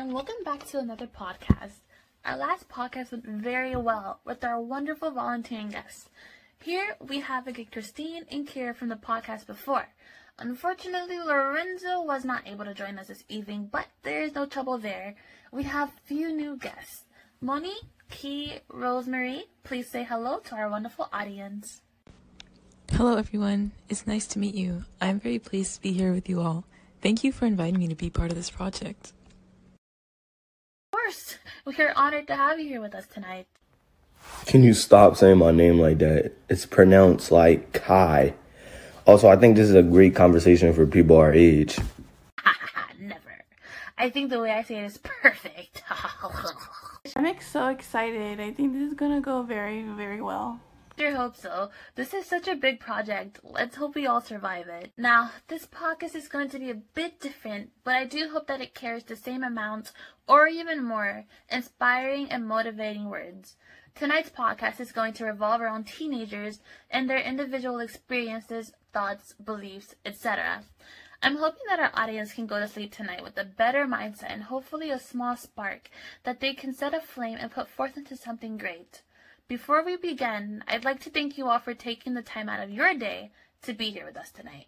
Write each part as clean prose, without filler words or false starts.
and welcome back to another podcast. Our last podcast went very well with our wonderful volunteering guests. Here we have again Christine and Kira from the podcast before. Unfortunately, Lorenzo was not able to join us this evening, but there is no trouble there. We have few new guests. Moni, Key, Rosemary, please say hello to our wonderful audience. Hello everyone, it's nice to meet you. I'm very pleased to be here with you all. Thank you for inviting me to be part of this project. Of course, we are honored to have you here with us tonight. Can you stop saying my name like that? It's pronounced like Kai. Also, I think this is a great conversation for people our age. Never. I think the way I say it is perfect. I'm so excited. I think this is gonna go very, very well. I hope so. This is such a big project. Let's hope we all survive it. Now, this podcast is going to be a bit different, but I do hope that it carries the same amount, or even more, inspiring and motivating words. Tonight's podcast is going to revolve around teenagers and their individual experiences, thoughts, beliefs, etc. I'm hoping that our audience can go to sleep tonight with a better mindset and hopefully a small spark that they can set aflame and put forth into something great. Before we begin, I'd like to thank you all for taking the time out of your day to be here with us tonight.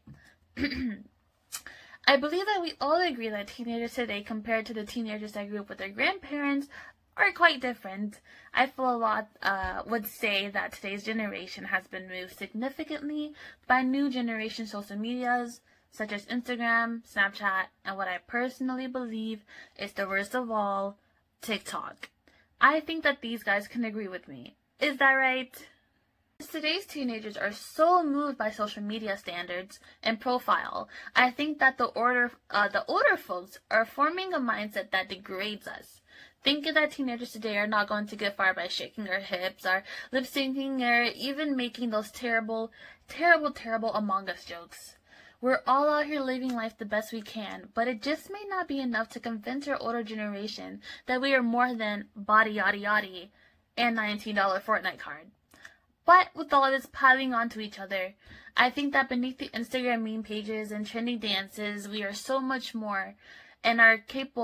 I believe that we all agree that teenagers today compared to the teenagers that grew up with their grandparents are quite different. I feel a lot would say that today's generation has been moved significantly by new generation social medias such as Instagram, Snapchat, and what I personally believe is the worst of all, TikTok. I think that these guys can agree with me. Is that right? Today's teenagers are so moved by social media standards and profile. I think that the older folks are forming a mindset that degrades us. Thinking that teenagers today are not going to get far by shaking their hips, or lip syncing, or even making those terrible Among Us jokes. We're all out here living life the best we can, but it just may not be enough to convince our older generation that we are more than body yaddy yaddy and $19 Fortnite card. But with all this piling onto each other, I think that beneath the Instagram meme pages and trending dances, we are so much more and are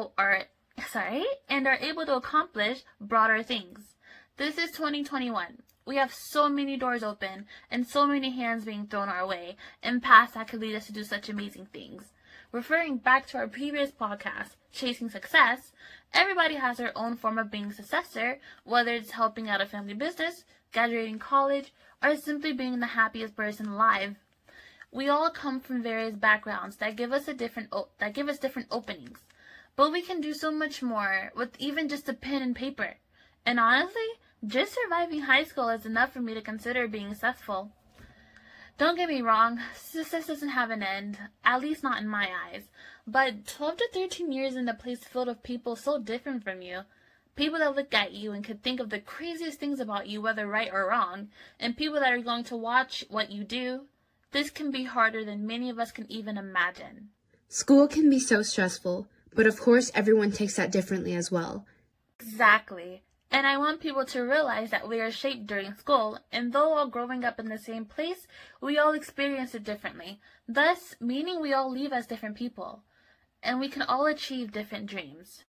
able to accomplish broader things. This is 2021. We have so many doors open and so many hands being thrown our way and paths that could lead us to do such amazing things. Referring back to our previous podcast, Chasing Success, everybody has their own form of being a successor, whether it's helping out a family business, graduating college, or simply being the happiest person alive. We all come from various backgrounds that give us different openings, but we can do so much more with even just a pen and paper. And honestly, just surviving high school is enough for me to consider being successful. Don't get me wrong, success doesn't have an end, at least not in my eyes. But 12 to 13 years in a place filled with people so different from you, people that look at you and could think of the craziest things about you, whether right or wrong, and people that are going to watch what you do, this can be harder than many of us can even imagine. School can be so stressful, but of course everyone takes that differently as well. Exactly. And I want people to realize that we are shaped during school, and though all growing up in the same place, we all experience it differently, thus meaning we all leave as different people, and we can all achieve different dreams.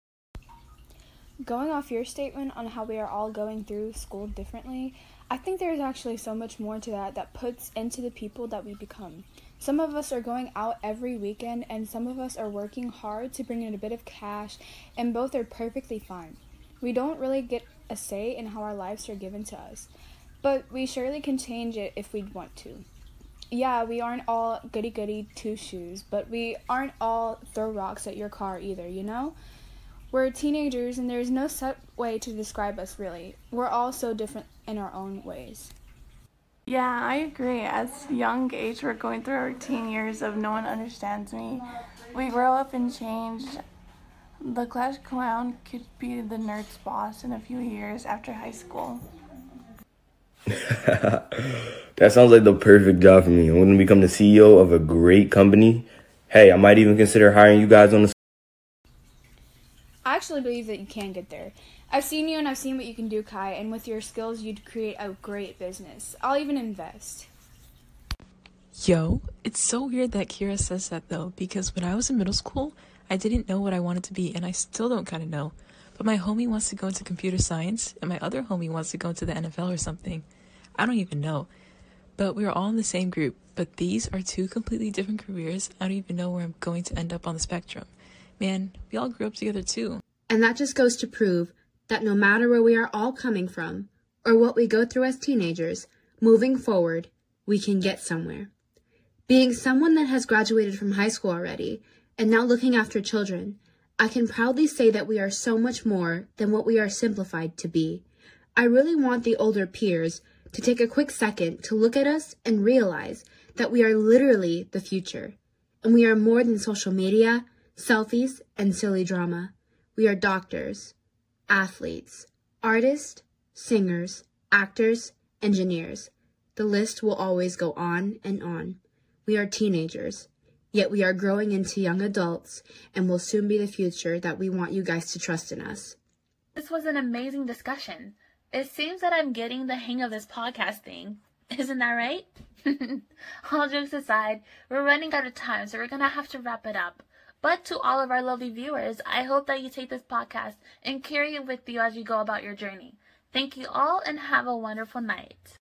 Going off your statement on how we are all going through school differently, I think there's actually so much more to that puts into the people that we become. Some of us are going out every weekend, and some of us are working hard to bring in a bit of cash, and both are perfectly fine. We don't really get a say in how our lives are given to us, but we surely can change it if we want to. Yeah, we aren't all goody-goody two-shoes, but we aren't all throw rocks at your car either, you know? We're teenagers, and there's no set way to describe us, really. We're all so different in our own ways. Yeah, I agree. As young age, we're going through our teen years of no one understands me. We grow up and change. The class clown could be the nerd's boss in a few years after high school. That sounds like the perfect job for me. I want to become the CEO of a great company. Hey, I might even consider hiring you guys on the... I actually believe that you can get there. I've seen you and I've seen what you can do, Kai, and with your skills, you'd create a great business. I'll even invest. Yo, it's so weird that Kira says that though, because when I was in middle school, I didn't know what I wanted to be, and I still don't kind of know. But my homie wants to go into computer science, and my other homie wants to go into the NFL or something. I don't even know. But we're all in the same group. But these are two completely different careers. I don't even know where I'm going to end up on the spectrum. Man, we all grew up together too. And that just goes to prove that no matter where we are all coming from, or what we go through as teenagers, moving forward, we can get somewhere. Being someone that has graduated from high school already, and now looking after children, I can proudly say that we are so much more than what we are simplified to be. I really want the older peers to take a quick second to look at us and realize that we are literally the future. And we are more than social media, selfies, and silly drama. We are doctors, athletes, artists, singers, actors, engineers. The list will always go on and on. We are teenagers. Yet we are growing into young adults and will soon be the future that we want you guys to trust in us. This was an amazing discussion. It seems that I'm getting the hang of this podcast thing. Isn't that right? All jokes aside, we're running out of time, so we're going to have to wrap it up. But to all of our lovely viewers, I hope that you take this podcast and carry it with you as you go about your journey. Thank you all and have a wonderful night.